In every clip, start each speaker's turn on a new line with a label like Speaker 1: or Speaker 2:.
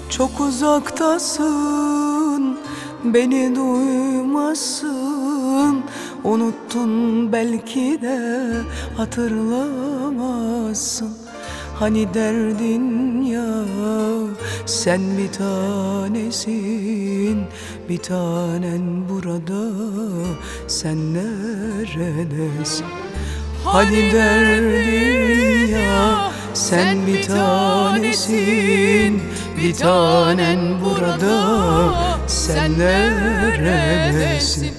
Speaker 1: Çok uzaktasın, beni duymazsın. Unuttun belki de hatırlamazsın. Hani derdin ya, sen bir tanesin. Bir tanen burada, sen neredesin? Hani derdin ya, sen bir tanesin. Bir tanen burada, sen neredesin?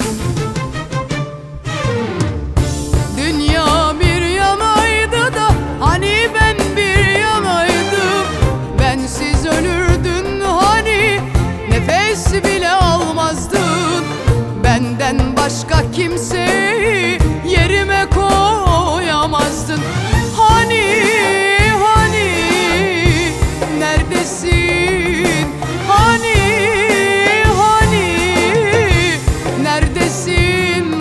Speaker 2: Dünya bir yanaydı da hani ben bir yanaydım. Bensiz ölürdün hani, nefes bile almazdın. Benden başka kimseyi yerime koyamazdın. Hani neredesin? Hani neredesin?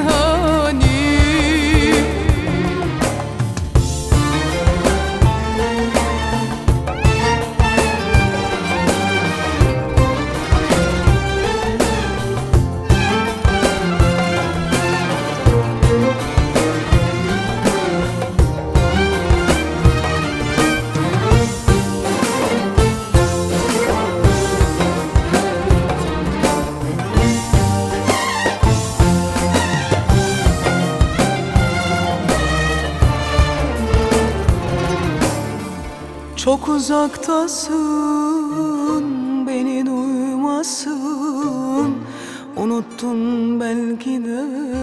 Speaker 1: Çok uzaktasın, beni duymazsın. Unuttun belki de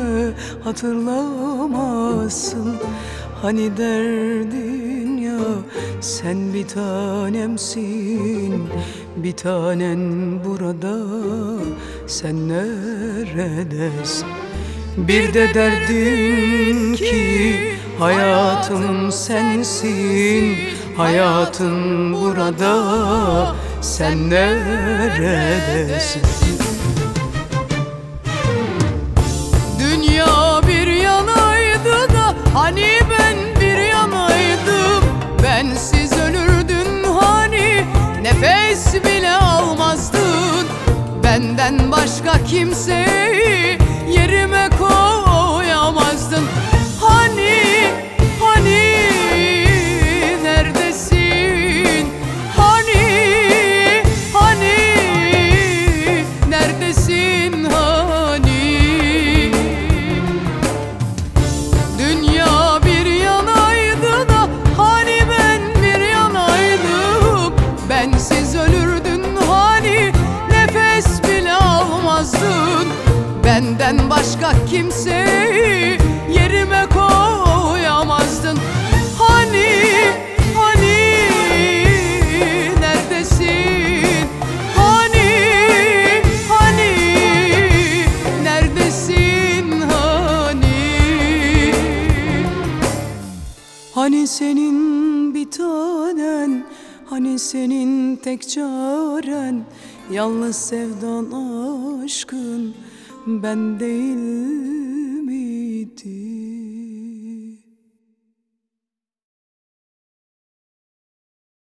Speaker 1: hatırlamazsın. Hani derdin ya, sen bir tanemsin. Bir tanen burada, sen neredesin? Bir de derdin ki hayatım sensin. Hayatın burada, sen neredesin?
Speaker 2: Dünya bir yanaydı da hani ben bir yanaydım. Bensiz ölürdün hani, nefes bile almazdın. Benden başka kimseyi yerime koyamazdın. Hani neredesin? Hani neredesin? Dünya bir yanaydı da hani ben bir yanaydım. Bensiz ölürdün hani, nefes bile almazdın. Benden başka kimseyi yerime koyamazdın. Hani neredesin? Hani neredesin?
Speaker 1: Hani senin bir tanen, hani senin tek çaren. Yalnız sevdan aşkın, ben değil